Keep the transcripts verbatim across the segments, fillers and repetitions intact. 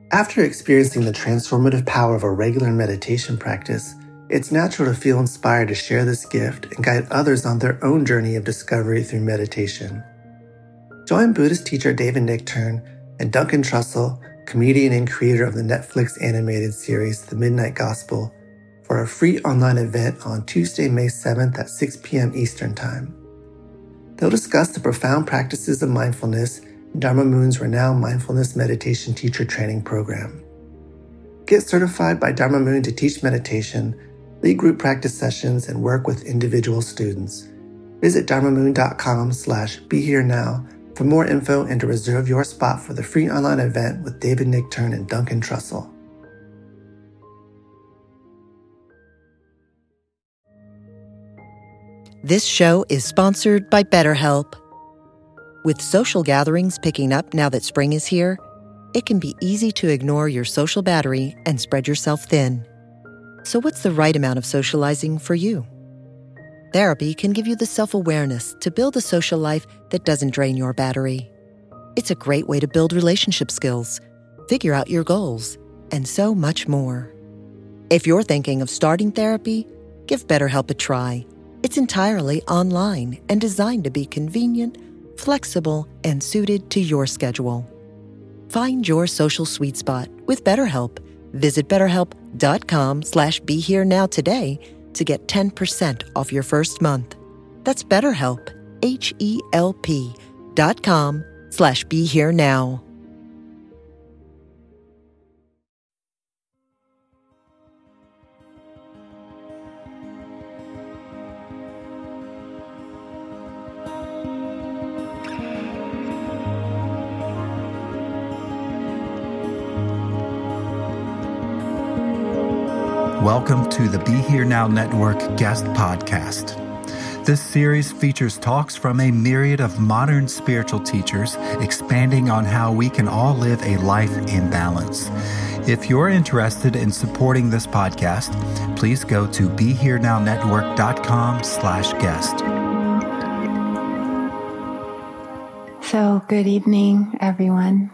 After experiencing the transformative power of a regular meditation practice, it's natural to feel inspired to share this gift and guide others on their own journey of discovery through meditation. Join Buddhist teacher David Nichtern and Duncan Trussell, comedian and creator of the Netflix animated series The Midnight Gospel, for a free online event on Tuesday, May seventh at six p.m. Eastern Time. They'll discuss the profound practices of mindfulness in Dharma Moon's renowned mindfulness meditation teacher training program. Get certified by Dharma Moon to teach meditation, lead group practice sessions, and work with individual students. Visit dharmamoon.com slash be here now for more info and to reserve your spot for the free online event with David Nichtern and Duncan Trussell. This show is sponsored by BetterHelp. With social gatherings picking up now that spring is here, it can be easy to ignore your social battery and spread yourself thin. So what's the right amount of socializing for you? Therapy can give you the self-awareness to build a social life that doesn't drain your battery. It's a great way to build relationship skills, figure out your goals, and so much more. If you're thinking of starting therapy, give BetterHelp a try. It's entirely online and designed to be convenient, flexible, and suited to your schedule. Find your social sweet spot with BetterHelp. Visit betterhelp.com slash be here now today to get ten percent off your first month. That's BetterHelp, H-E-L-P dot com slash be here now. Welcome to the Be Here Now Network guest podcast. This series features talks from a myriad of modern spiritual teachers expanding on how we can all live a life in balance. If you're interested in supporting this podcast, please go to BeHereNowNetwork.com slash guest. So, good evening, everyone.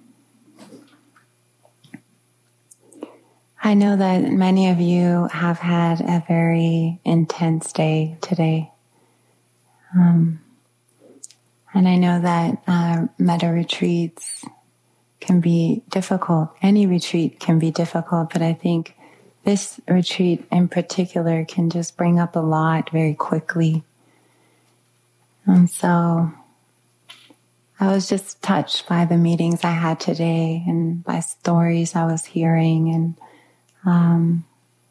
I know that many of you have had a very intense day today. Um, and I know that uh, metta retreats can be difficult. Any retreat can be difficult, but I think this retreat in particular can just bring up a lot very quickly. And so I was just touched by the meetings I had today and by stories I was hearing, and Um,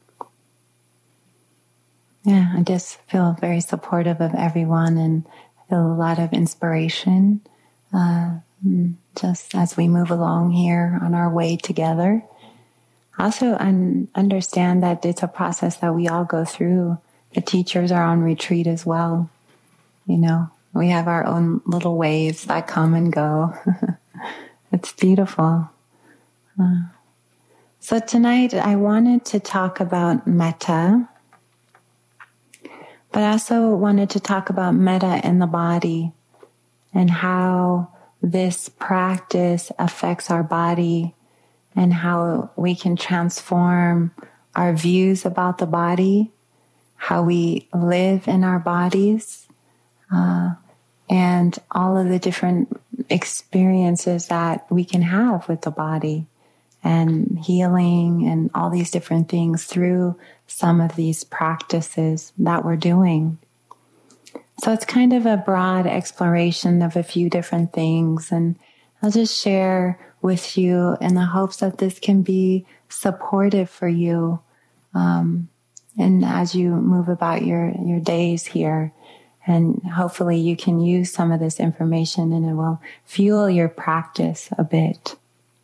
yeah, I just feel very supportive of everyone and feel a lot of inspiration, uh, just as we move along here on our way together. Also, un- understand that it's a process that we all go through. The teachers are on retreat as well. You know, we have our own little waves that come and go. It's beautiful. Uh, So tonight I wanted to talk about metta, but I also wanted to talk about metta in the body and how this practice affects our body and how we can transform our views about the body, how we live in our bodies, uh, and all of the different experiences that we can have with the body, and healing and all these different things through some of these practices that we're doing. So it's kind of a broad exploration of a few different things, and I'll just share with you in the hopes that this can be supportive for you um, and as you move about your, your days here. And hopefully you can use some of this information and it will fuel your practice a bit.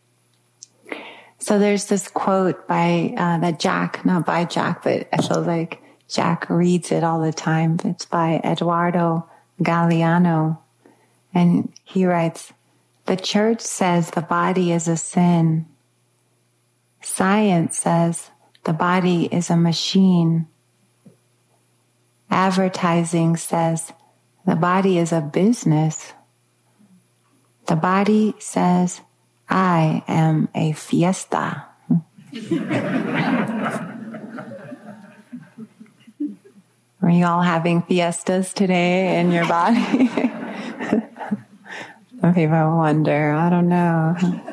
So there's this quote by, uh, that Jack, not by Jack, but I feel like Jack reads it all the time. It's by Eduardo Galeano. And he writes, "The church says the body is a sin. Science says the body is a machine. Advertising says the body is a business. The body says I am a fiesta. Are you all having fiestas today in your body? Some people wonder, I don't know.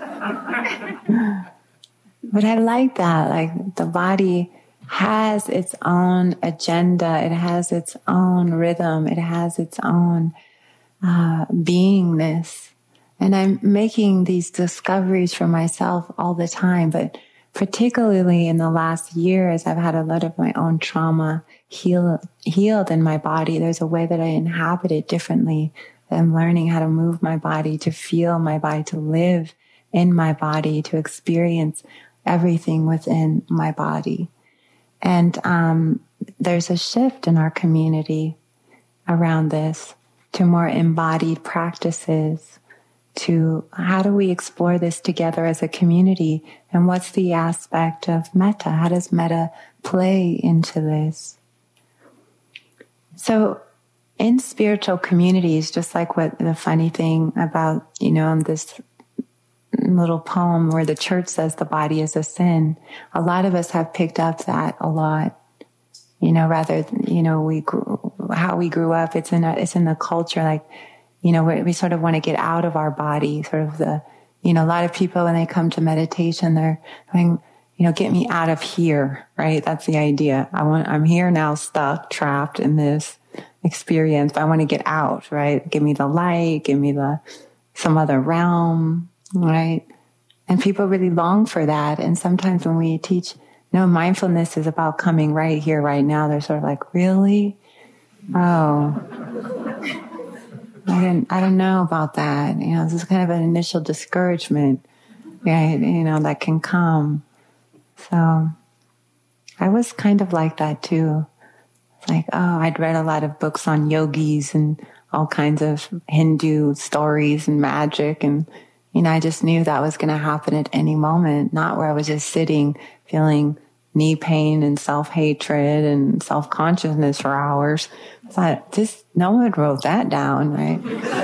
But I like that, like the body has its own agenda, it has its own rhythm, it has its own uh, beingness. And I'm making these discoveries for myself all the time, but particularly in the last year, as I've had a lot of my own trauma heal, healed in my body, there's a way that I inhabit it differently. I'm learning how to move my body, to feel my body, to live in my body, to experience everything within my body. And um, there's a shift in our community around this to more embodied practices, to how do we explore this together as a community, and what's the aspect of metta? How does metta play into this? So in spiritual communities, just like what the funny thing about, you know, this little poem where the church says the body is a sin, a lot of us have picked up that a lot, you know, rather, you know, we grew, how we grew up, it's in a, it's in the culture, like, you know, we, we sort of want to get out of our body, sort of the, you know, a lot of people when they come to meditation, they're going, you know, get me out of here, right? That's the idea. I want, I'm here now, stuck, trapped in this experience, but I want to get out, right? Give me the light, give me the, some other realm, right? And people really long for that. And sometimes when we teach, no, mindfulness is about coming right here, right now, they're sort of like, really? Oh, I didn't, I don't know about that. You know, this is kind of an initial discouragement, right? You know, that can come. So I was kind of like that too. Like, oh, I'd read a lot of books on yogis and all kinds of Hindu stories and magic. And, you know, I just knew that was going to happen at any moment, not where I was just sitting feeling knee pain and self-hatred and self-consciousness for hours. I thought, this, no one wrote that down, right?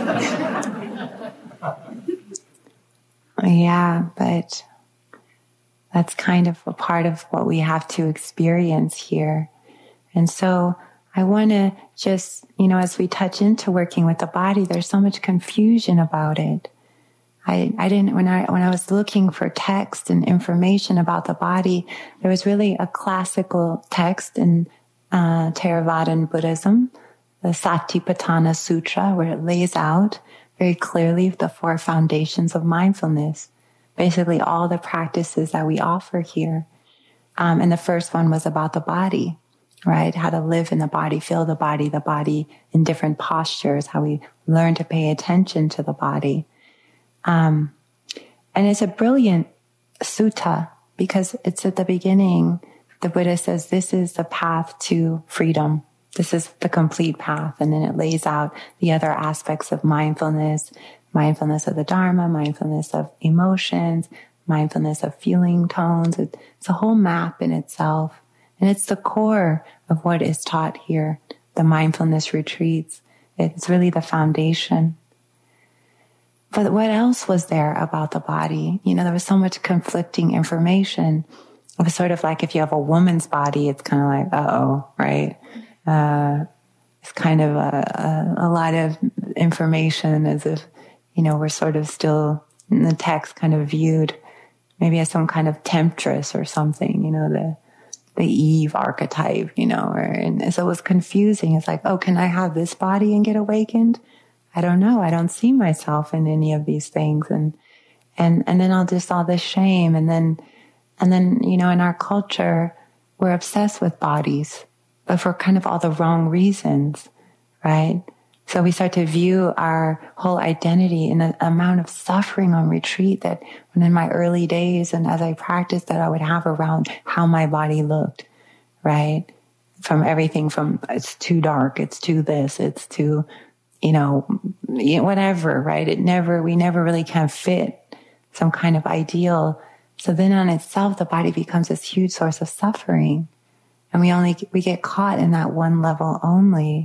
Yeah, but that's kind of a part of what we have to experience here. And so I want to just, you know, as we touch into working with the body, there's so much confusion about it. I, I didn't, when I, when I was looking for text and information about the body, there was really a classical text in uh, Theravadan Buddhism, the Satipatthana Sutra, where it lays out very clearly the four foundations of mindfulness, basically all the practices that we offer here. Um, and the first one was about the body, right? How to live in the body, feel the body, the body in different postures, how we learn to pay attention to the body. Um, and it's a brilliant sutta because it's at the beginning, the Buddha says, this is the path to freedom. This is the complete path. And then it lays out the other aspects of mindfulness, mindfulness of the Dharma, mindfulness of emotions, mindfulness of feeling tones. It's a whole map in itself. And it's the core of what is taught here, the mindfulness retreats. It's really the foundation. But what else was there about the body? You know, there was so much conflicting information. It was sort of like if you have a woman's body, it's kind of like, uh-oh, right? Uh, it's kind of a, a, a lot of information as if, you know, we're sort of still in the text kind of viewed maybe as some kind of temptress or something, you know, the the Eve archetype, you know, or, and so it was confusing. It's like, oh, can I have this body and get awakened? I don't know. I don't see myself in any of these things. And, and, and then all just all this shame. And then, and then, you know, in our culture, we're obsessed with bodies, but for kind of all the wrong reasons, right? So we start to view our whole identity in the amount of suffering on retreat that when in my early days and as I practiced that I would have around how my body looked, right? From everything from it's too dark, it's too this, it's too, you know, whatever, right? It never, we never really can fit some kind of ideal. So then on itself, the body becomes this huge source of suffering. And we only, we get caught in that one level only.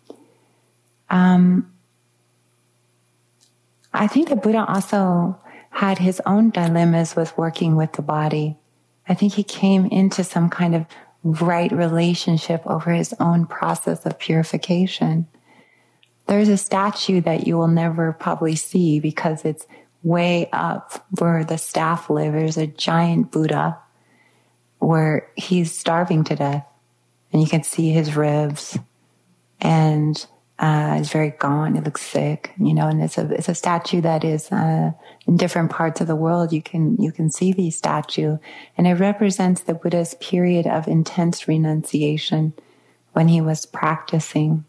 Um, I think the Buddha also had his own dilemmas with working with the body. I think he came into some kind of right relationship over his own process of purification. There's a statue that you will never probably see because it's way up where the staff live. There's a giant Buddha where he's starving to death, and you can see his ribs, and uh, he's very gaunt. He looks sick, you know. And it's a it's a statue that is uh, in different parts of the world. You can you can see the statue, and it represents the Buddha's period of intense renunciation when he was practicing.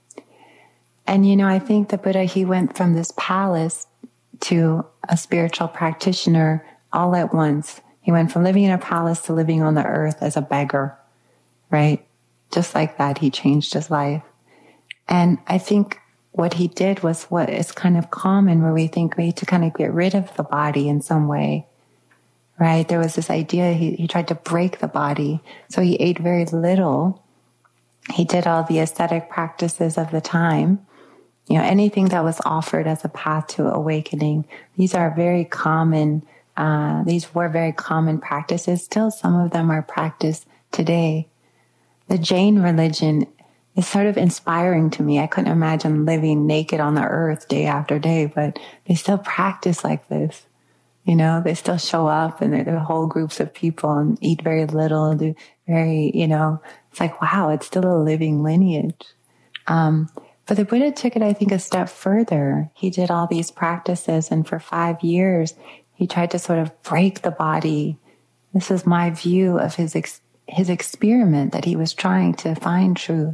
And you know, I think the Buddha, he went from this palace to a spiritual practitioner all at once. He went from living in a palace to living on the earth as a beggar, right? Just like that, he changed his life. And I think what he did was what is kind of common, where we think we need to kind of get rid of the body in some way, right? There was this idea, he, he tried to break the body. So he ate very little. He did all the ascetic practices of the time. You know, anything that was offered as a path to awakening. These are very common, uh, these were very common practices. Still, some of them are practiced today. The Jain religion is sort of inspiring to me. I couldn't imagine living naked on the earth day after day, but they still practice like this. You know, they still show up, and they're, they're whole groups of people and eat very little, do very, you know, it's like, wow, it's still a living lineage. Um, But the Buddha took it, I think, a step further. He did all these practices, and for five years, he tried to sort of break the body. This is my view of his ex- his experiment, that he was trying to find truth.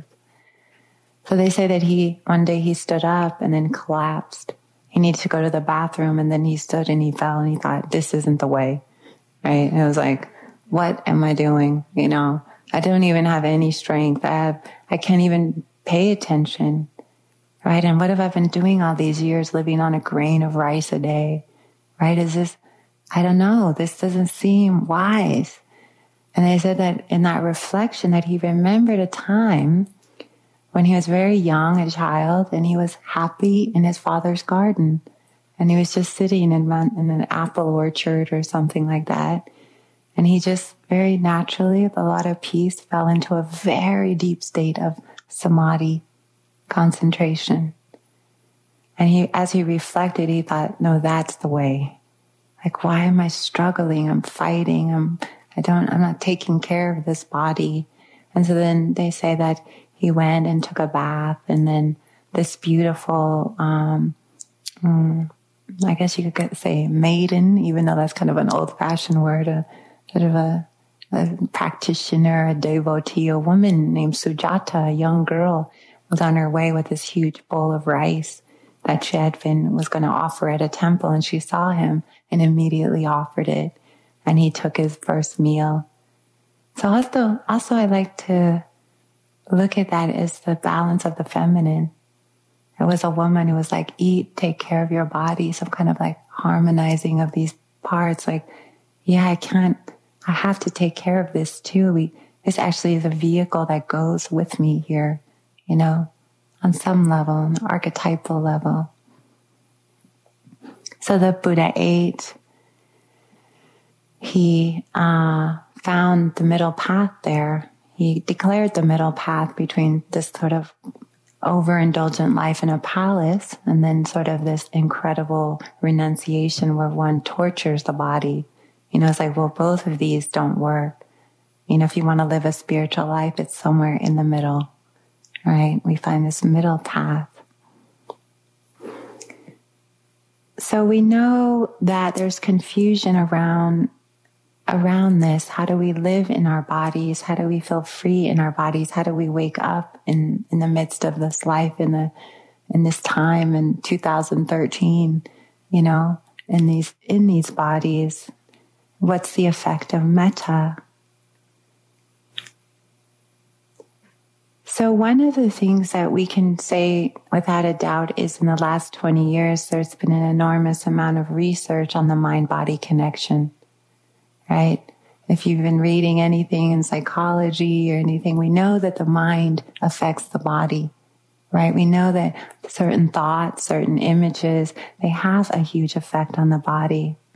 So they say that he, one day he stood up and then collapsed. He needed to go to the bathroom, and then he stood and he fell, and he thought, this isn't the way, right? And it was like, what am I doing? You know, I don't even have any strength. I have, I can't even pay attention. Right? And what have I been doing all these years, living on a grain of rice a day? Right? Is this, I don't know, this doesn't seem wise. And they said that in that reflection, that he remembered a time when he was very young, a child, and he was happy in his father's garden. And he was just sitting in, in an apple orchard or something like that. And he just very naturally, with a lot of peace, fell into a very deep state of samadhi, concentration. And he, as he reflected, he thought, no, that's the way. Like, why am I struggling? I'm fighting. I'm, I don't, I'm not taking care of this body. And so then they say that he went and took a bath, and then this beautiful, um, um I guess you could say maiden, even though that's kind of an old fashioned word, a sort of a, a practitioner, a devotee, a woman named Sujata, a young girl, was on her way with this huge bowl of rice that she had been, was going to offer at a temple, and she saw him and immediately offered it, and he took his first meal. So also, also I like to look at that as the balance of the feminine. It was a woman who was like, eat, take care of your body, some kind of like harmonizing of these parts. Like, yeah, I can't, I have to take care of this too. We, this actually is a vehicle that goes with me here. You know, on some level, on the archetypal level. So the Buddha ate. He uh, found the middle path there. He declared the middle path between this sort of overindulgent life in a palace and then sort of this incredible renunciation where one tortures the body. You know, it's like, well, both of these don't work. You know, if you want to live a spiritual life, it's somewhere in the middle. Right? We find this middle path. So we know that there's confusion around, around this. How do we live in our bodies? How do we feel free in our bodies? How do we wake up in, in the midst of this life, in the, in this time in two thousand thirteen, you know, in these, in these bodies? What's the effect of metta? So one of the things that we can say without a doubt is in the last twenty years, there's been an enormous amount of research on the mind-body connection, right? If you've been reading anything in psychology or anything, we know that the mind affects the body, right? We know that certain thoughts, certain images, they have a huge effect on the body.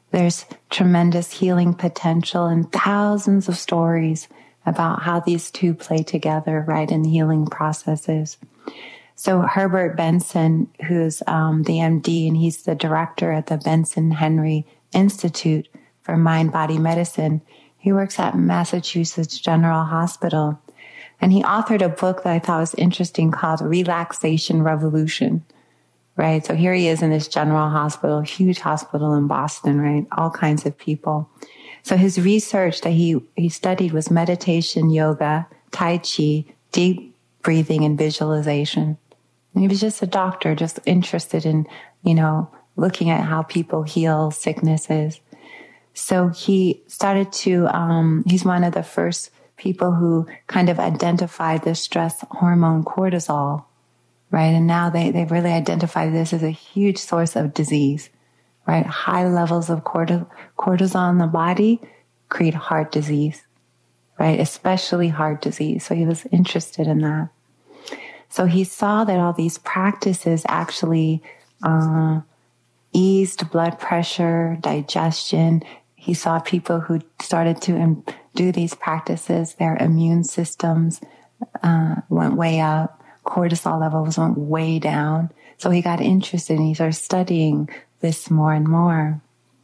There's tremendous healing potential and thousands of stories about how these two play together, right, in healing processes. So Herbert Benson, who's um, the M D, and he's the director at the Benson Henry Institute for Mind-Body Medicine, he works at Massachusetts General Hospital. And he authored a book that I thought was interesting called Relaxation Revolution, right? So here he is in this general hospital, huge hospital in Boston, right? All kinds of people. So his research that he, he studied was meditation, yoga, Tai Chi, deep breathing, and visualization. And he was just a doctor, just interested in, you know, looking at how people heal sicknesses. So he started to, um, he's one of the first people who kind of identified the stress hormone cortisol, right? And now they, they've really identified this as a huge source of disease, right? High levels of corti- cortisol in the body create heart disease, right? Especially heart disease. So he was interested in that. So he saw that all these practices actually uh, eased blood pressure, digestion. He saw people who started to um, do these practices, their immune systems uh, went way up, cortisol levels went way down. So he got interested and he started studying this more and more.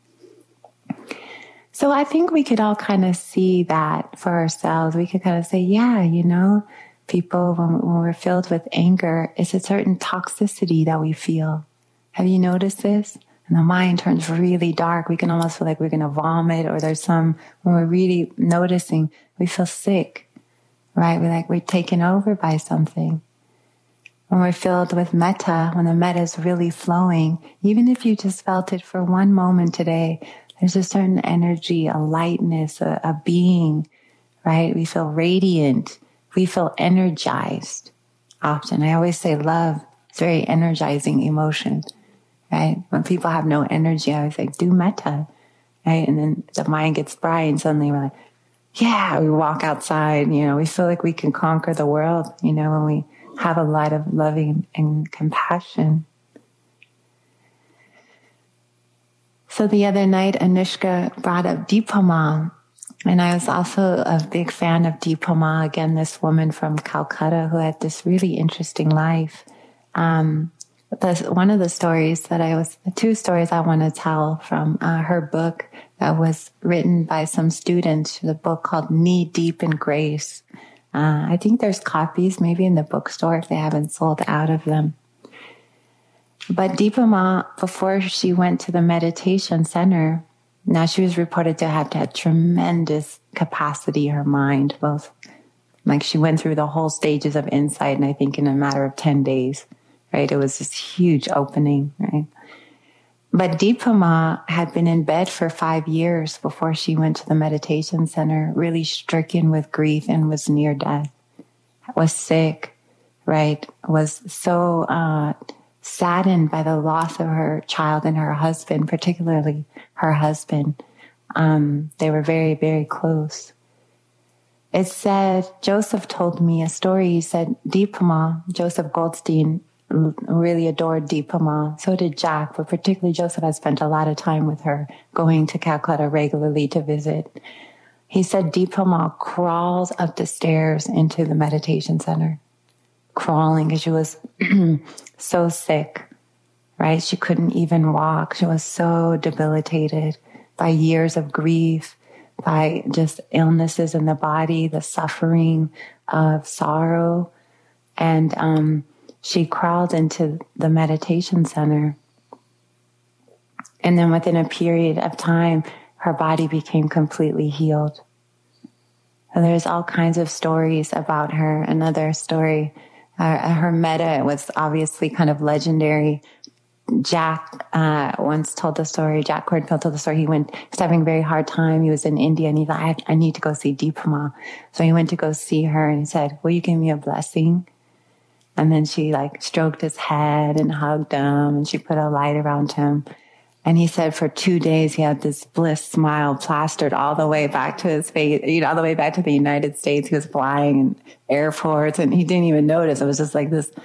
So I think we could all kind of see that for ourselves. We could kind of say, yeah, you know, people, when, when we're filled with anger, it's a certain toxicity that we feel. Have you noticed this? And the mind turns really dark. We can almost feel like we're going to vomit, or there's some, when we're really noticing, we feel sick, right? We're like, we're taken over by something. When we're filled with metta, when the metta is really flowing, even if you just felt it for one moment today, there's a certain energy, a lightness, a, a being, right? We feel radiant. We feel energized often. I always say love is a very energizing emotion. Right? When people have no energy, I always like, do metta, right? And then the mind gets bright and suddenly we're like, yeah, we walk outside, you know, we feel like we can conquer the world, you know, when we have a lot of loving and compassion. So the other night, Anushka brought up Dipa Ma, and I was also a big fan of Dipa Ma, again, this woman from Calcutta who had this really interesting life. Um, The, one of the stories that I was, the two stories I want to tell from uh, her book that was written by some students, the book called Knee Deep in Grace. Uh, I think there's copies maybe in the bookstore if they haven't sold out of them. But Dipa Ma, before she went to the meditation center, now she was reported to have had tremendous capacity, her mind, both like she went through the whole stages of insight, and I think in a matter of ten days. Right? It was this huge opening, right? But Dipa Ma had been in bed for five years before she went to the meditation center, really stricken with grief and was near death, was sick, right? Was so uh, saddened by the loss of her child and her husband, particularly her husband. Um, they were very, very close. It said, Joseph told me a story. He said, Dipa Ma, Joseph Goldstein, really adored Dipa Ma. So did Jack, but particularly Joseph had spent a lot of time with her, going to Calcutta regularly to visit. He said Dipa Ma crawls up the stairs into the meditation center, crawling because she was so sick, right? She couldn't even walk. She was so debilitated by years of grief, by just illnesses in the body, the suffering of sorrow. And, um, she crawled into the meditation center. And then within a period of time, her body became completely healed. And there's all kinds of stories about her. Another story, uh, her metta was obviously kind of legendary. Jack uh, once told the story, Jack Kornfield told the story, he went, he was having a very hard time. He was in India and he thought, I, have, I need to go see Dipa Ma. So he went to go see her and he said, will you give me a blessing? And then she like stroked his head and hugged him, and she put a light around him. And he said for two days he had this bliss smile plastered all the way back to his face, you know, all the way back to the United States. He was flying in airports and he didn't even notice. It was just like this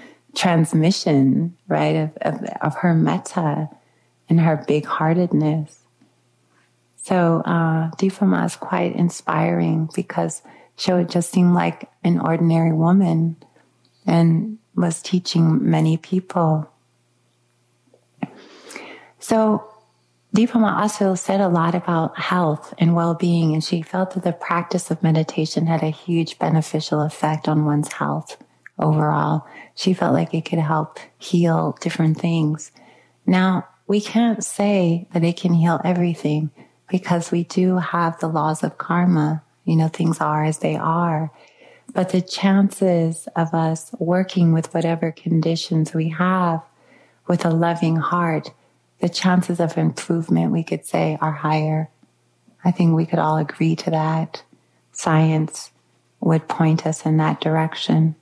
transmission, right, of, of, of her metta and her big-heartedness. So uh, Dipa Ma is quite inspiring because she would just seem like an ordinary woman and was teaching many people. So Dipa Ma also said a lot about health and well-being, and she felt that the practice of meditation had a huge beneficial effect on one's health overall. She felt like it could help heal different things. Now, we can't say that it can heal everything because we do have the laws of karma. You know, things are as they are. But the chances of us working with whatever conditions we have with a loving heart, the chances of improvement, we could say, are higher. I think we could all agree to that. Science would point us in that direction.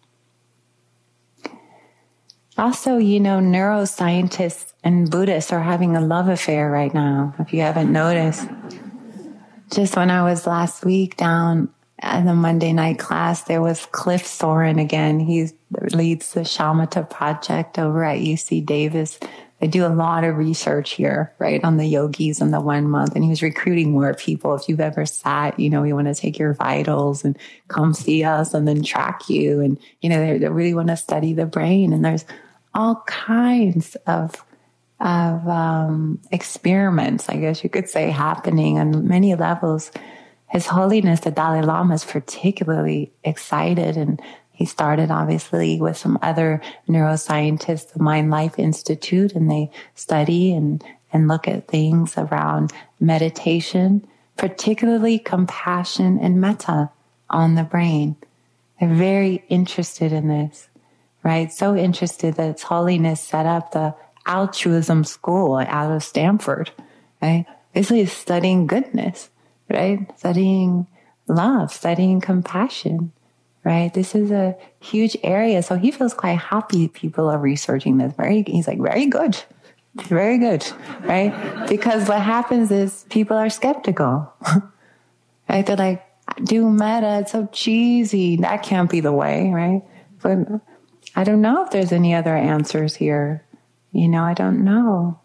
Also, you know, neuroscientists and Buddhists are having a love affair right now, if you haven't noticed. Just when I was last week down at the Monday night class, there was Cliff Soren again. He leads the Shamatha project over at U C Davis. They do a lot of research here, right, on the yogis in the one month. And he was recruiting more people. If you've ever sat, you know, we want to take your vitals and come see us and then track you. And, you know, they, they really want to study the brain. And there's all kinds of, of um, experiments, I guess you could say, happening on many levels. His Holiness, the Dalai Lama, is particularly excited, and he started obviously with some other neuroscientists, the Mind Life Institute, and they study and, and look at things around meditation, particularly compassion and metta on the brain. They're very interested in this, right? So interested that His Holiness set up the altruism school out of Stanford, right? Basically studying goodness, right? Studying love, studying compassion. Right. This is a huge area. So he feels quite happy people are researching this. Very, he's like, very good. Very good. Right. Because what happens is people are skeptical. Right. They're like, do metta. It's so cheesy. That can't be the way. Right. But I don't know if there's any other answers here. You know, I don't know.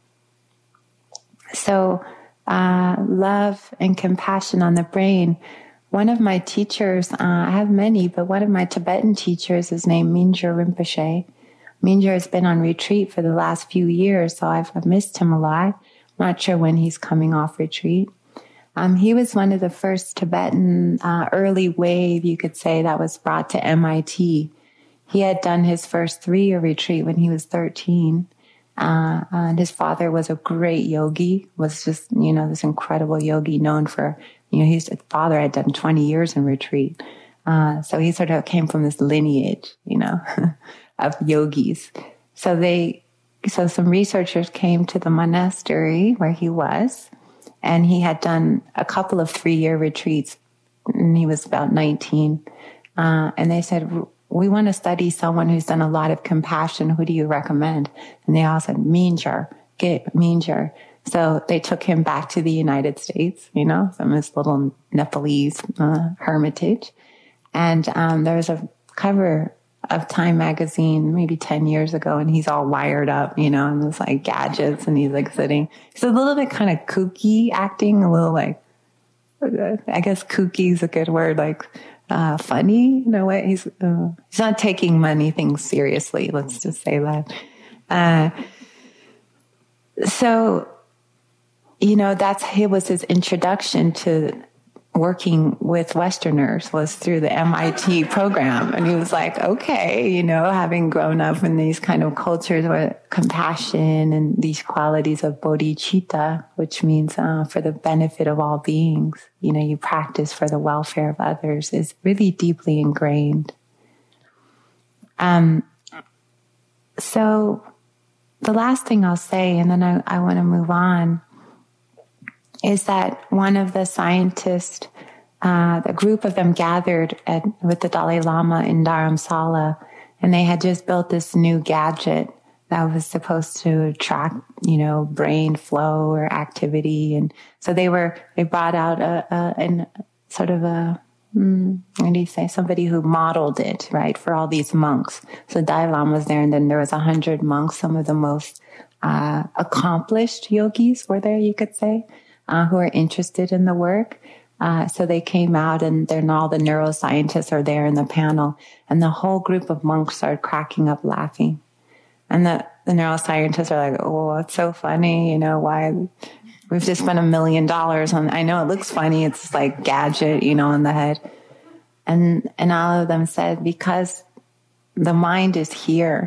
So, uh, love and compassion on the brain. One of my teachers, uh, I have many, but one of my Tibetan teachers is named Mingyur Rinpoche. Mingyur has been on retreat for the last few years, so I've, I've missed him a lot. I'm not sure when he's coming off retreat. Um, he was one of the first Tibetan uh, early wave, you could say, that was brought to M I T. He had done his first three-year retreat when he was thirteen. Uh, and his father was a great yogi, was just, you know, this incredible yogi known for, you know, his father had done twenty years in retreat. Uh, so he sort of came from this lineage, you know, of yogis. So they, so some researchers came to the monastery where he was, and he had done a couple of three-year retreats, and he was about nineteen. Uh, and they said, we want to study someone who's done a lot of compassion. Who do you recommend? And they all said, Mingyur, get Mingyur. So they took him back to the United States, you know, from this little Nepalese uh, hermitage. And um, there was a cover of Time magazine maybe ten years ago, and he's all wired up, you know, and it's like gadgets, and he's like sitting. He's a little bit kind of kooky acting, a little like, I guess kooky is a good word, like uh, funny in a way. He's, uh, he's not taking many things seriously. Let's just say that. Uh, so, you know, that's, it was his introduction to working with Westerners, was through the M I T program. And he was like, okay, you know, having grown up in these kind of cultures where compassion and these qualities of bodhicitta, which means uh, for the benefit of all beings, you know, you practice for the welfare of others, is really deeply ingrained. Um, so the last thing I'll say, and then I, I want to move on, is that one of the scientists, uh, a group of them gathered at, with the Dalai Lama in Dharamsala, and they had just built this new gadget that was supposed to track, you know, brain flow or activity. And so they were, they brought out a, a an, sort of a, mm, what do you say, somebody who modeled it, right, for all these monks. So Dalai Lama was there, and then there was a hundred monks, some of the most uh, accomplished yogis were there, you could say. uh, who are interested in the work. Uh, so they came out, and then all the neuroscientists are there in the panel, and the whole group of monks started cracking up laughing. And the, the neuroscientists are like, oh, it's so funny. You know, why we've just spent a million dollars on, I know it looks funny. It's like gadget, you know, on the head. And, and all of them said, because the mind is here.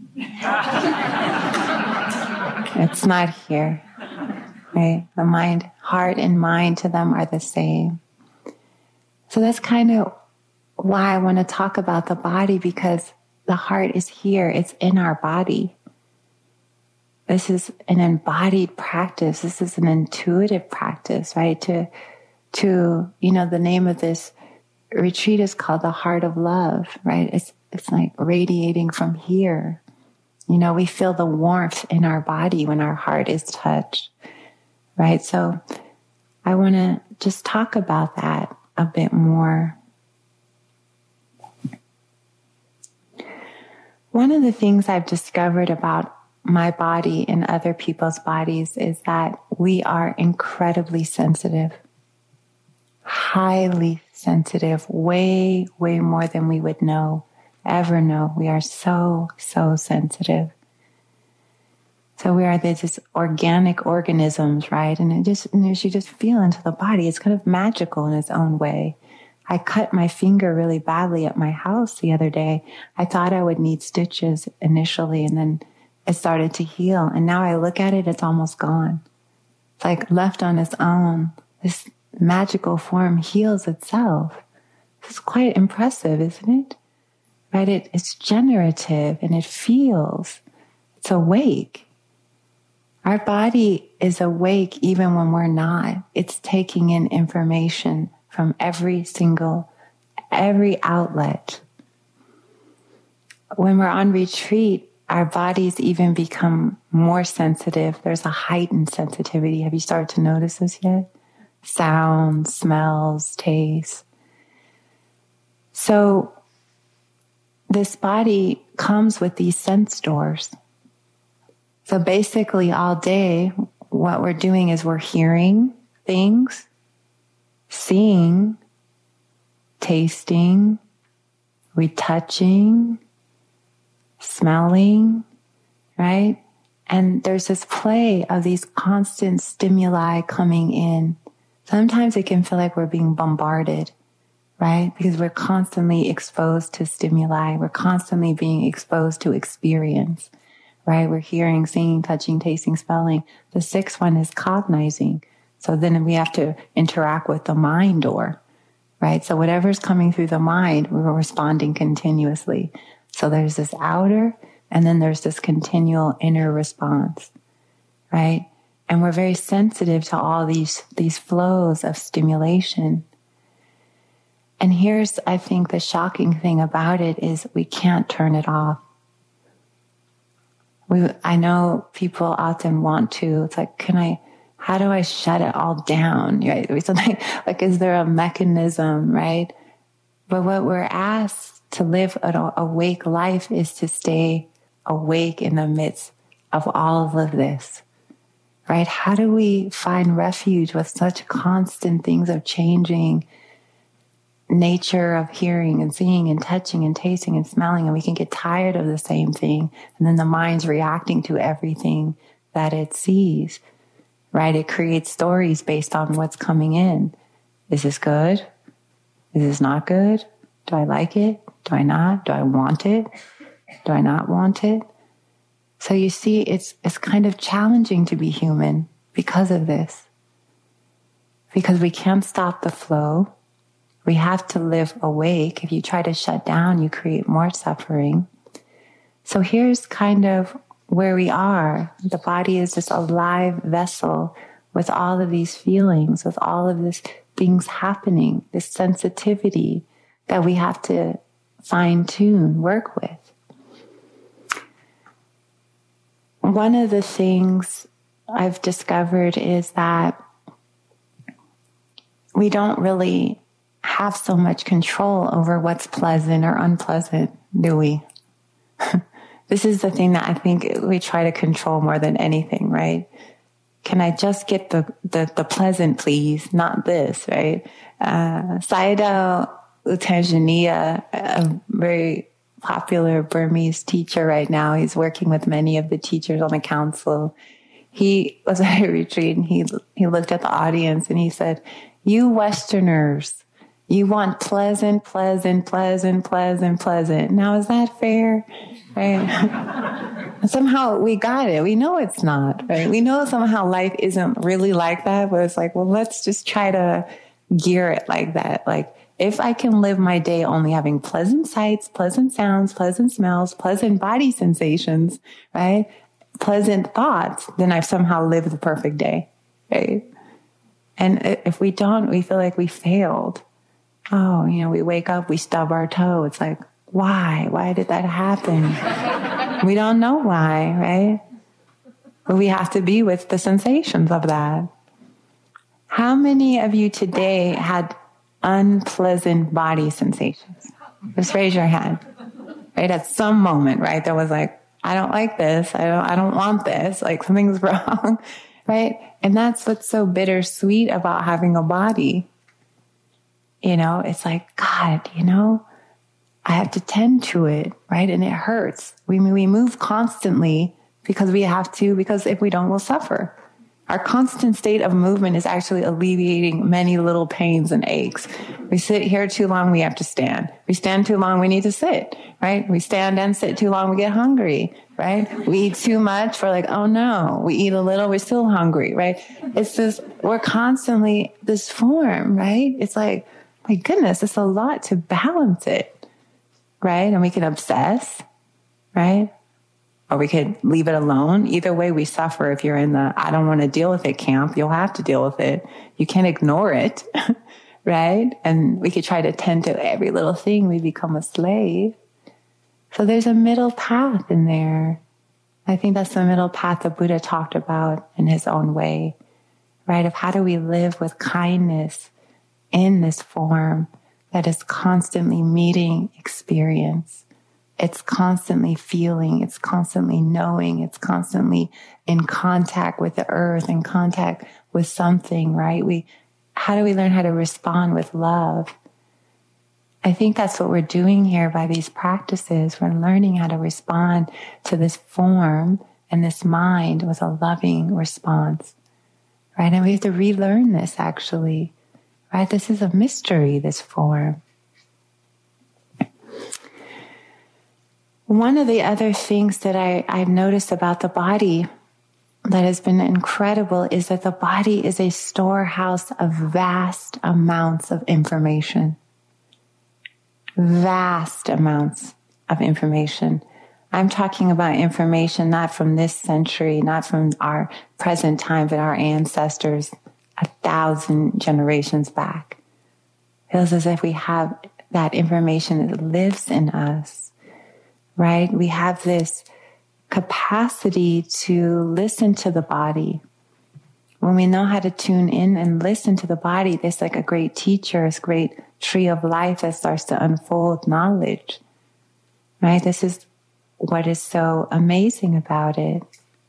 It's not here. Right? The mind, heart and mind to them are the same. So that's kind of why I want to talk about the body, because the heart is here. It's in our body. This is an embodied practice. This is an intuitive practice, right? To, to, you know, the name of this retreat is called the Heart of Love, right? It's, it's like radiating from here. You know, we feel the warmth in our body when our heart is touched. Right? So I want to just talk about that a bit more. One of the things I've discovered about my body and other people's bodies is that we are incredibly sensitive, highly sensitive, way, way more than we would know, ever know. We are so, so sensitive. So we are these organic organisms, right? And it just, and as you just feel into the body, it's kind of magical in its own way. I cut my finger really badly at my house the other day. I thought I would need stitches initially, and then it started to heal. And now I look at it, it's almost gone. It's like left on its own. This magical form heals itself. It's quite impressive, isn't it? Right? It, it's generative and it feels. It's awake. Our body is awake even when we're not. It's taking in information from every single, every outlet. When we're on retreat, our bodies even become more sensitive. There's a heightened sensitivity. Have you started to notice this yet? Sounds, smells, tastes. So this body comes with these sense doors. So basically all day, what we're doing is we're hearing things, seeing, tasting, retouching, smelling, right? And there's this play of these constant stimuli coming in. Sometimes it can feel like we're being bombarded, right? Because we're constantly exposed to stimuli. We're constantly being exposed to experience. Right? We're hearing, seeing, touching, tasting, smelling. The sixth one is cognizing. So then we have to interact with the mind door, right? So whatever's coming through the mind, we're responding continuously. So there's this outer, and then there's this continual inner response, right? And we're very sensitive to all these, these flows of stimulation. And here's, I think, the shocking thing about it is we can't turn it off. We, I know people often want to. It's like, can I, how do I shut it all down? Right? Something like, is there a mechanism, right? But what we're asked to live an awake life is to stay awake in the midst of all of this, right? How do we find refuge with such constant things of changing nature of hearing and seeing and touching and tasting and smelling, and we can get tired of the same thing, and then the mind's reacting to everything that it sees, right? It creates stories based on what's coming in. Is this good? Is this not good? Do I like it? Do I not? Do I want it? Do I not want it? So you see, it's it's kind of challenging to be human because of this, because we can't stop the flow. We have to live awake. If you try to shut down, you create more suffering. So here's kind of where we are. The body is this alive vessel with all of these feelings, with all of these things happening, this sensitivity that we have to fine tune, work with. One of the things I've discovered is that we don't really have so much control over what's pleasant or unpleasant, do we? This is the thing that I think we try to control more than anything, right? Can I just get the, the, the pleasant, please? Not this, right? Uh, Sayadaw U Tejaniya, a very popular Burmese teacher right now. He's working with many of the teachers on the council. He was at a retreat and he, he looked at the audience and he said, you Westerners, you want pleasant, pleasant, pleasant, pleasant, pleasant. Now, is that fair? Right? Somehow we got it. We know it's not, right? We know somehow life isn't really like that, but it's like, well, let's just try to gear it like that. Like, if I can live my day only having pleasant sights, pleasant sounds, pleasant smells, pleasant body sensations, right? Pleasant thoughts, then I've somehow lived the perfect day, right? And if we don't, we feel like we failed. Oh, you know, we wake up, we stub our toe. It's like, why? Why did that happen? We don't know why, right? But we have to be with the sensations of that. How many of you today had unpleasant body sensations? Just raise your hand. Right? At some moment, right? There was like, I don't like this. I don't, I don't want this. Like something's wrong, right? And that's what's so bittersweet about having a body. You know, it's like, God, you know, I have to tend to it, right? And it hurts. We, we move constantly because we have to, because if we don't, we'll suffer. Our constant state of movement is actually alleviating many little pains and aches. We sit here too long, we have to stand. We stand too long, we need to sit, right? We stand and sit too long, we get hungry, right? We eat too much, we're like, oh no. We eat a little, we're still hungry, right? It's just, we're constantly this form, right? It's like, my goodness, it's a lot to balance it, right? And we can obsess, right? Or we could leave it alone. Either way, we suffer. If you're in the, I don't want to deal with it camp, you'll have to deal with it. You can't ignore it, right? And we could try to tend to every little thing. We become a slave. So there's a middle path in there. I think that's the middle path the Buddha talked about in his own way, right? Of how do we live with kindness in this form that is constantly meeting experience. It's constantly feeling, it's constantly knowing, it's constantly in contact with the earth, in contact with something, right? We, how do we learn how to respond with love? I think that's what we're doing here by these practices. We're learning how to respond to this form and this mind with a loving response, right? And we have to relearn this actually, right? This is a mystery, this form. One of the other things that I, I've noticed about the body that has been incredible is that the body is a storehouse of vast amounts of information. Vast amounts of information. I'm talking about information not from this century, not from our present time, but our ancestors a thousand generations back. It feels as if we have that information that lives in us. Right? We have this capacity to listen to the body. When we know how to tune in and listen to the body, there's like a great teacher, this great tree of life that starts to unfold knowledge. Right? This is what is so amazing about it.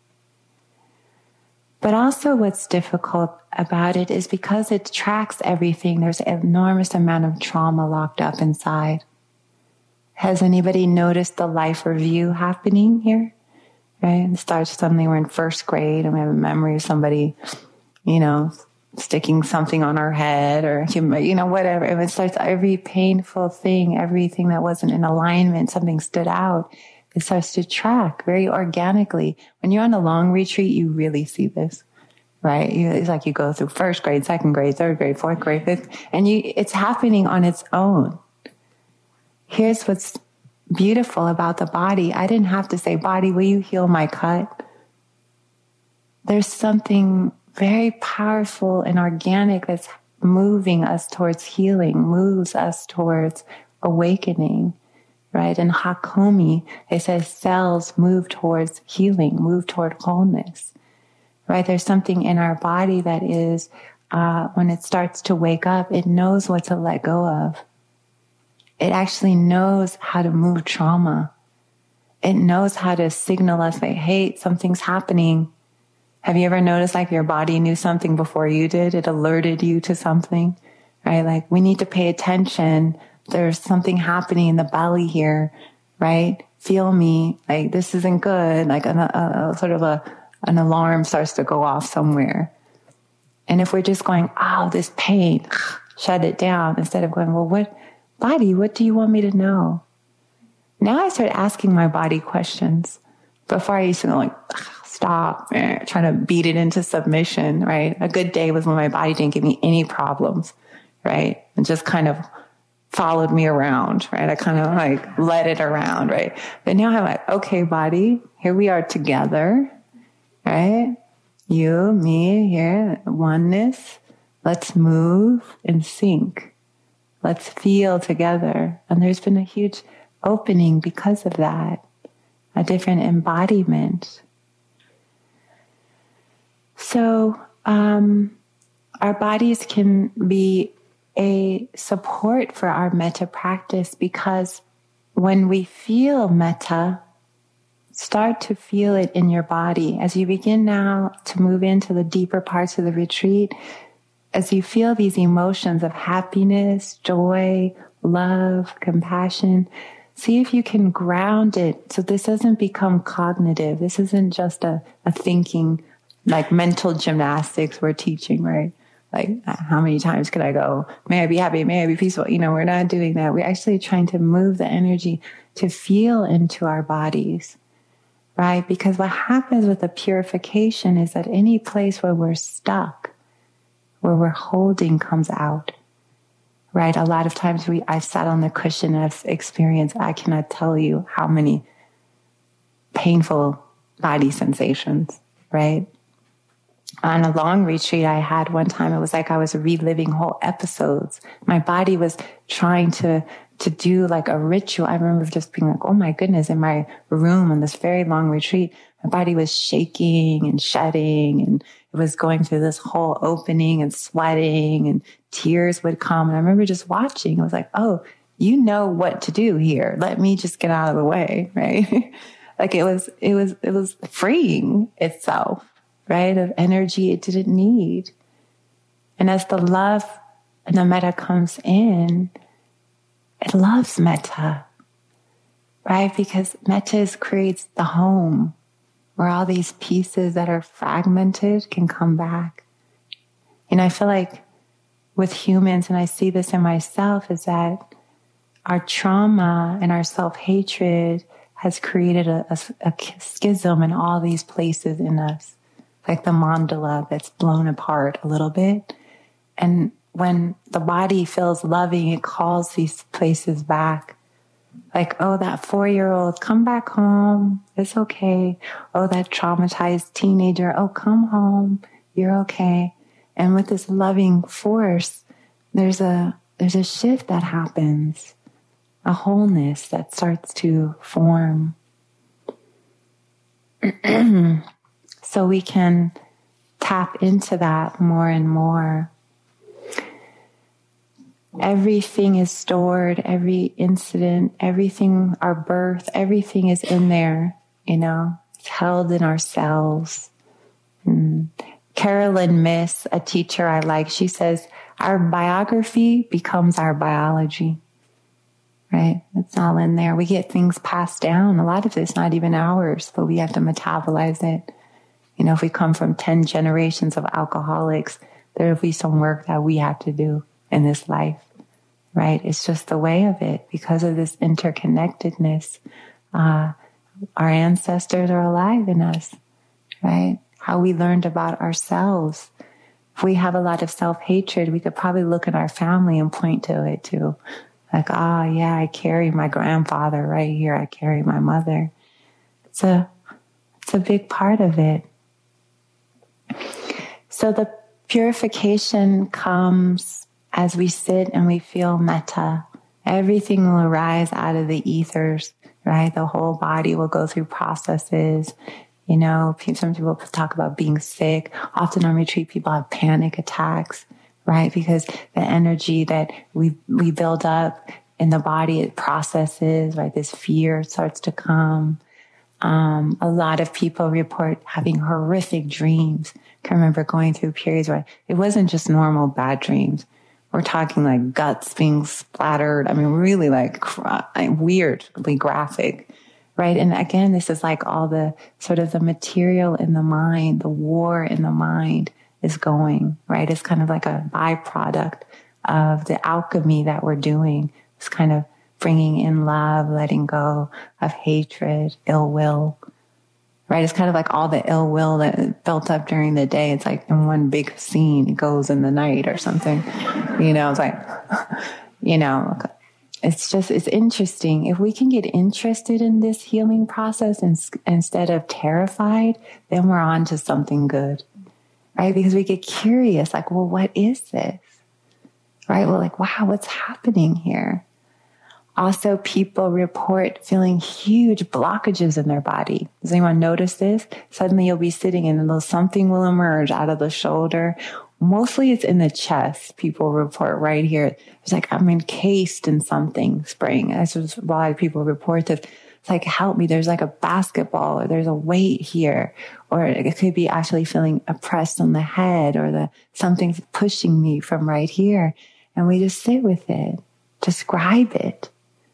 But also what's difficult about it is because it tracks everything, there's an enormous amount of trauma locked up inside. Has anybody noticed the life review happening here? Right? It starts suddenly, we're in first grade and we have a memory of somebody, you know, sticking something on our head or, you know, whatever. It starts every painful thing, everything that wasn't in alignment, something stood out. It starts to track very organically. When you're on a long retreat, you really see this, right? You, it's like you go through first grade, second grade, third grade, fourth grade, fifth, and you, it's happening on its own. Here's what's beautiful about the body. I didn't have to say, body, will you heal my cut? There's something very powerful and organic that's moving us towards healing, moves us towards awakening, right? In Hakomi, it says cells move towards healing, move toward wholeness, right? There's something in our body that is, uh, when it starts to wake up, it knows what to let go of. It actually knows how to move trauma. It knows how to signal us like, hey, something's happening. Have you ever noticed like your body knew something before you did? It alerted you to something, right? Like we need to pay attention. There's something happening in the belly here, right? Feel me. Like this isn't good. Like a, a, a sort of a, an alarm starts to go off somewhere. And if we're just going, oh, this pain, shut it down, instead of going, well, what body, what do you want me to know? Now I start asking my body questions. Before I used to go like, stop, eh, trying to beat it into submission, right? A good day was when my body didn't give me any problems, right? And just kind of followed me around, right? I kind of like led it around, right? But now I'm like, okay, body, here we are together, right? You, me, here, oneness. Let's move and sync. Let's feel together. And there's been a huge opening because of that, a different embodiment. So um, our bodies can be a support for our metta practice, because when we feel metta, start to feel it in your body. As you begin now to move into the deeper parts of the retreat, as you feel these emotions of happiness, joy, love, compassion, see if you can ground it so this doesn't become cognitive. This isn't just a, a thinking, like mental gymnastics we're teaching, right? Like, how many times could I go, may I be happy, may I be peaceful? You know, we're not doing that. We're actually trying to move the energy to feel into our bodies, right? Because what happens with the purification is that any place where we're stuck, where we're holding, comes out, right? A lot of times we, I've sat on the cushion and I've experienced, I cannot tell you how many painful body sensations, right? On a long retreat I had one time, it was like I was reliving whole episodes. My body was trying to, to do like a ritual. I remember just being like, oh my goodness, in my room on this very long retreat, my body was shaking and shedding, and it was going through this whole opening and sweating, and tears would come. And I remember just watching. I was like, oh, you know what to do here. Let me just get out of the way, right? Like it was, it was, it was freeing itself, right? Of energy it didn't need. And as the love and the metta comes in, it loves metta, right? Because metta is, creates the home where all these pieces that are fragmented can come back. And I feel like with humans, and I see this in myself, is that our trauma and our self-hatred has created a, a, a schism in all these places in us, like the mandala that's blown apart a little bit. And when the body feels loving, it calls these places back. Like, oh, that four-year-old, come back home. It's okay. Oh, that traumatized teenager, oh, come home. You're okay. And with this loving force, there's a there's a shift that happens, a wholeness that starts to form. So we can tap into that more and more. Everything is stored, every incident, everything, our birth, everything is in there, you know, it's held in our cells. Mm. Carolyn Miss, a teacher I like, she says, our biography becomes our biology, right? It's all in there. We get things passed down. A lot of it's not even ours, but we have to metabolize it. You know, if we come from ten generations of alcoholics, there'll be some work that we have to do in this life, right? It's just the way of it because of this interconnectedness. Uh, our ancestors are alive in us, right? How we learned about ourselves. If we have a lot of self-hatred, we could probably look at our family and point to it too. Like, ah, oh, yeah, I carry my grandfather right here. I carry my mother. It's a, it's a big part of it. So the purification comes as we sit and we feel metta. Everything will arise out of the ethers, right? The whole body will go through processes. You know, some people talk about being sick. Often on retreat, people have panic attacks, right? Because the energy that we we build up in the body, it processes, right? This fear starts to come. Um, a lot of people report having horrific dreams. I can remember going through periods where it wasn't just normal bad dreams. We're talking like guts being splattered. I mean, really like weirdly graphic, right? And again, this is like all the sort of the material in the mind, the war in the mind is going, right? It's kind of like a byproduct of the alchemy that we're doing. It's kind of bringing in love, letting go of hatred, ill will, right? It's kind of like all the ill will that built up during the day. It's like in one big scene, it goes in the night or something. You know, it's like, you know, it's just, it's interesting. If we can get interested in this healing process and, instead of terrified, then we're on to something good, right? Because we get curious, like, well, what is this? Right? Well, like, wow, what's happening here? Also, people report feeling huge blockages in their body. Does anyone notice this? Suddenly you'll be sitting and a little something will emerge out of the shoulder. Mostly it's in the chest. People report right here. It's like, I'm encased in something spring. That's why people report this. It's like, help me. There's like a basketball or there's a weight here. Or it could be actually feeling oppressed on the head or the something's pushing me from right here. And we just sit with it. Describe it.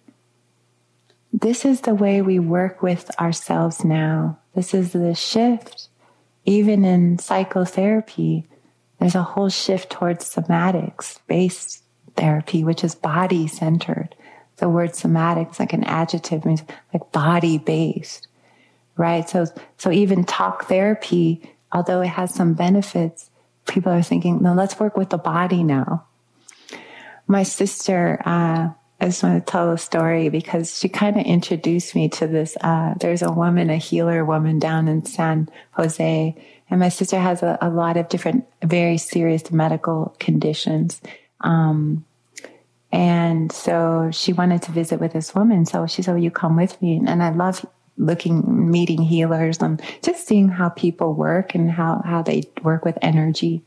This is the way we work with ourselves now. This is the shift. Even in psychotherapy, there's a whole shift towards somatics-based therapy, which is body-centered. The word somatic is like an adjective, means like body-based, right? So, so even talk therapy, although it has some benefits, people are thinking, no, let's work with the body now. My sister, uh, I just want to tell a story because she kind of introduced me to this. Uh, there's a woman, a healer woman down in San Jose. And my sister has a, a lot of different, very serious medical conditions. Um, and so she wanted to visit with this woman. So she said, will you come with me? And I love looking, meeting healers and just seeing how people work and how, how they work with energy.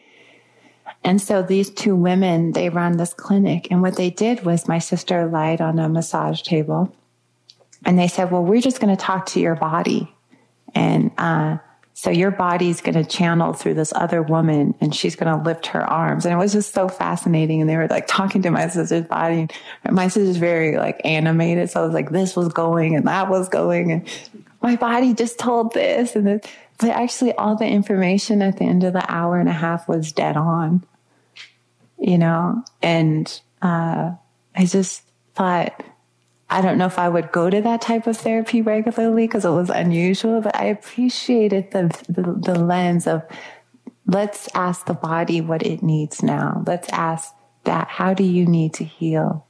And so these two women, they run this clinic. And what they did was my sister lied on a massage table. And they said, well, we're just going to talk to your body. And uh, so your body's going to channel through this other woman and she's going to lift her arms. And it was just so fascinating. And they were like talking to my sister's body. And my sister's very like animated. So I was like, this was going and that was going. And my body just told this. And this. But actually all the information at the end of the hour and a half was dead on. You know, and uh, I just thought, I don't know if I would go to that type of therapy regularly because it was unusual, but I appreciated the, the the lens of let's ask the body what it needs now. Let's ask that, how do you need to heal?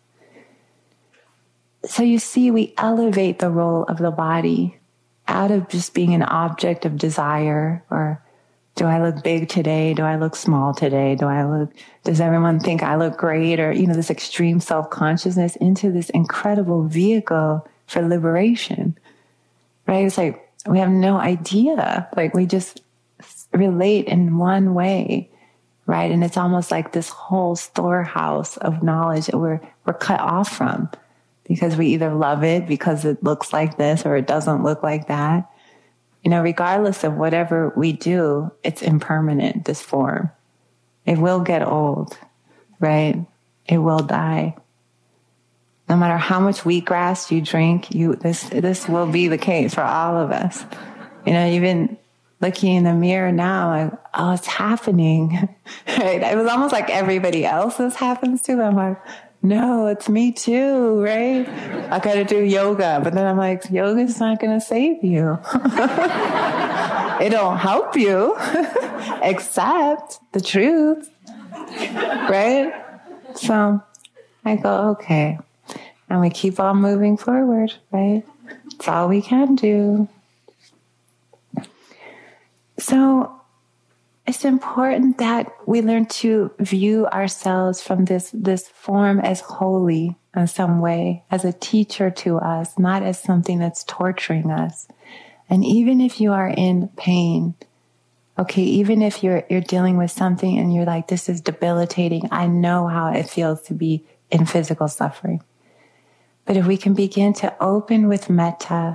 So you see, we elevate the role of the body out of just being an object of desire or do I look big today? Do I look small today? Do I look, does everyone think I look great? Or, you know, this extreme self-consciousness into this incredible vehicle for liberation, right? It's like, we have no idea. Like we just relate in one way, right? And it's almost like this whole storehouse of knowledge that we're, we're cut off from because we either love it because it looks like this or it doesn't look like that. You know, regardless of whatever we do, it's impermanent, this form. It will get old, right? It will die. No matter how much wheatgrass you drink, you this this will be the case for all of us. You know, even looking in the mirror now, like, oh, it's happening. Right? It was almost like everybody else's happens to them. I'm like, no, it's me too, right? I got to do yoga. But then I'm like, yoga's not going to save you. It'll help you accept the truth, right? So I go, okay. And we keep on moving forward, right? It's all we can do. So it's important that we learn to view ourselves from this, this form as holy in some way, as a teacher to us, not as something that's torturing us. And even if you are in pain, okay, even if you're, you're dealing with something and you're like, this is debilitating, I know how it feels to be in physical suffering. But if we can begin to open with metta,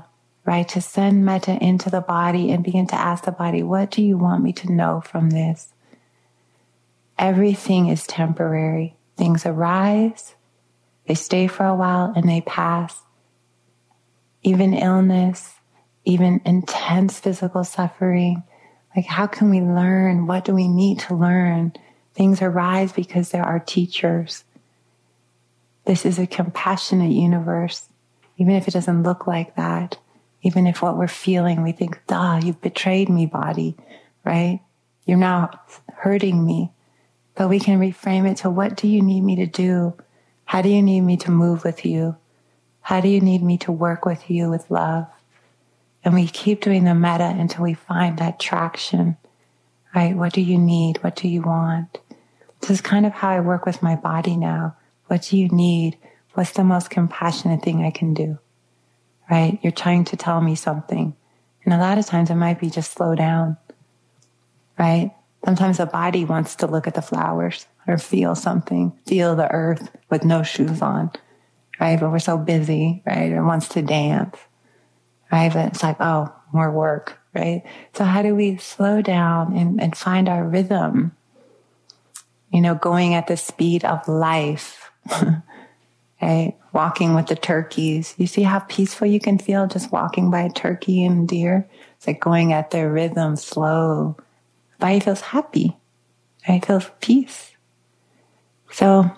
right? To send metta into the body and begin to ask the body, what do you want me to know from this? Everything is temporary. Things arise, they stay for a while, and they pass. Even illness, even intense physical suffering. Like, how can we learn? What do we need to learn? Things arise because there are teachers. This is a compassionate universe, even if it doesn't look like that. Even if what we're feeling, we think, duh, you've betrayed me, body, right? You're now hurting me. But we can reframe it to, what do you need me to do? How do you need me to move with you? How do you need me to work with you with love? And we keep doing the metta until we find that traction, right? What do you need? What do you want? This is kind of how I work with my body now. What do you need? What's the most compassionate thing I can do, right? You're trying to tell me something. And a lot of times it might be just slow down, right? Sometimes the body wants to look at the flowers or feel something, feel the earth with no shoes on, right? But we're so busy, right? Or wants to dance, right? But it's like, oh, more work, right? So how do we slow down and, and find our rhythm? You know, going at the speed of life, right? Walking with the turkeys. You see how peaceful you can feel just walking by a turkey and deer? It's like going at their rhythm, slow. The body feels happy, right? It feels peace. So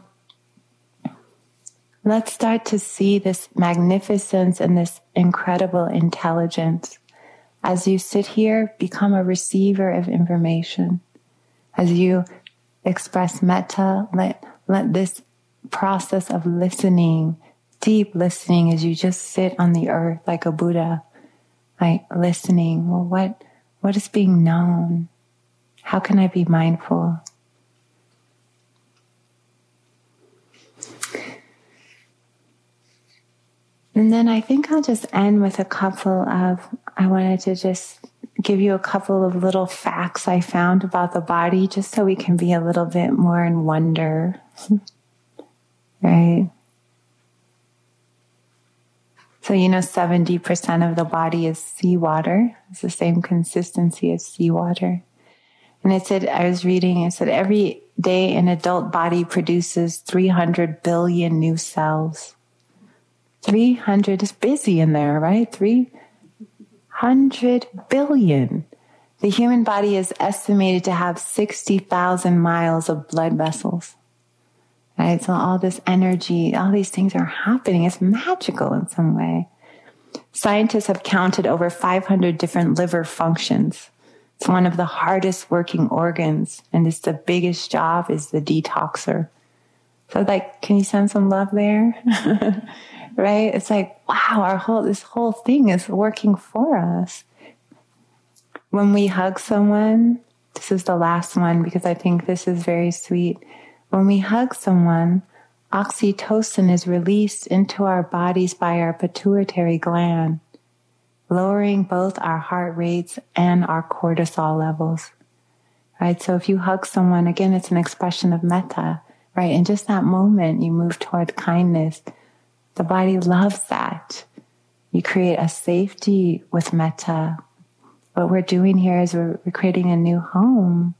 let's start to see this magnificence and this incredible intelligence. As you sit here, become a receiver of information. As you express metta, let, let this process of listening, deep listening, as you just sit on the earth like a Buddha, like listening. Well, what, what is being known? How can I be mindful? And then I think I'll just end with a couple of, I wanted to just give you a couple of little facts I found about the body, just so we can be a little bit more in wonder, right? So, you know, seventy percent of the body is seawater. It's the same consistency as seawater. And it said, I was reading, it said every day an adult body produces three hundred billion new cells. three hundred is busy in there, right? three hundred billion. The human body is estimated to have sixty thousand miles of blood vessels. Right? So all this energy, all these things are happening. It's magical in some way. Scientists have counted over five hundred different liver functions. It's one of the hardest working organs, and it's the biggest job is the detoxer. So like, can you send some love there? Right? It's like, wow, our whole, this whole thing is working for us. When we hug someone, this is the last one because I think this is very sweet. When we hug someone, oxytocin is released into our bodies by our pituitary gland, lowering both our heart rates and our cortisol levels. Right? So if you hug someone, again, it's an expression of metta, right? In just that moment, you move toward kindness. The body loves that. You create a safety with metta. What we're doing here is we're, we're creating a new home.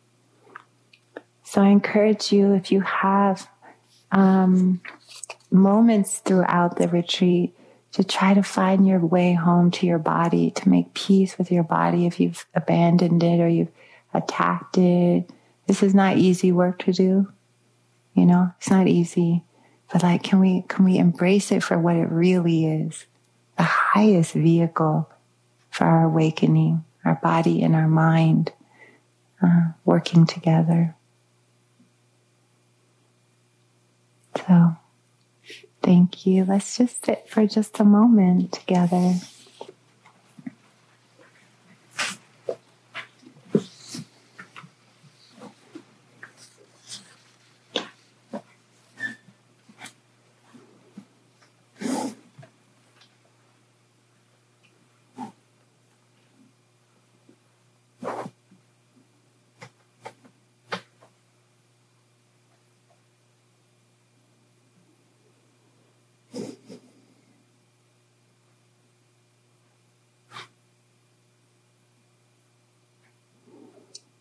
So I encourage you, if you have um, moments throughout the retreat, to try to find your way home to your body, to make peace with your body if you've abandoned it or you've attacked it. This is not easy work to do. You know, it's not easy. But like, can we, can we embrace it for what it really is? The highest vehicle for our awakening, our body and our mind uh, working together. So, thank you. Let's just sit for just a moment together.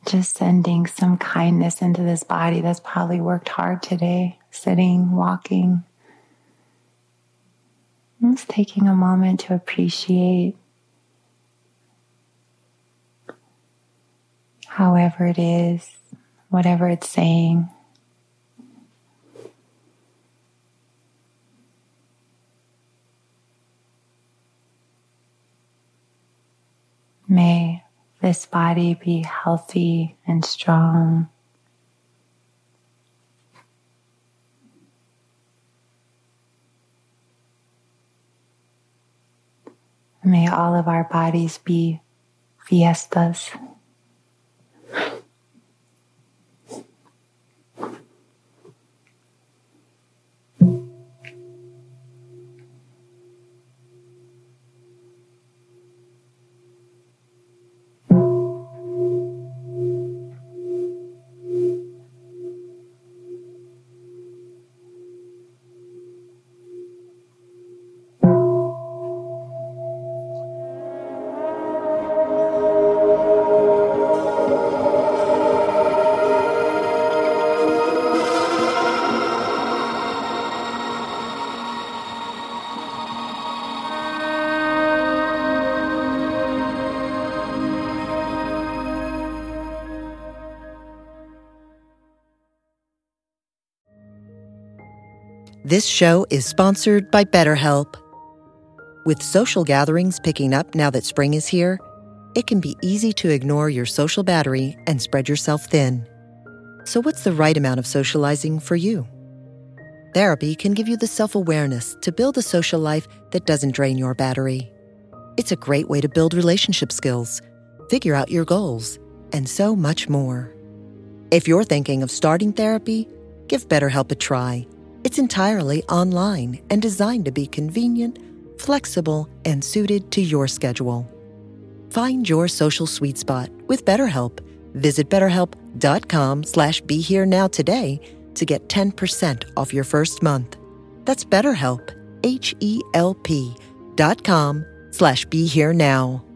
Just sending some kindness into this body that's probably worked hard today, sitting, walking. Just taking a moment to appreciate however it is, whatever it's saying. May this body be healthy and strong. May all of our bodies be fiestas. This show is sponsored by BetterHelp. With social gatherings picking up now that spring is here, it can be easy to ignore your social battery and spread yourself thin. So what's the right amount of socializing for you? Therapy can give you the self-awareness to build a social life that doesn't drain your battery. It's a great way to build relationship skills, figure out your goals, and so much more. If you're thinking of starting therapy, give BetterHelp a try. It's entirely online and designed to be convenient, flexible, and suited to your schedule. Find your social sweet spot with BetterHelp. Visit betterhelp.com slash be here now today to get ten percent off your first month. That's BetterHelp, H E L P dot com slash be here now.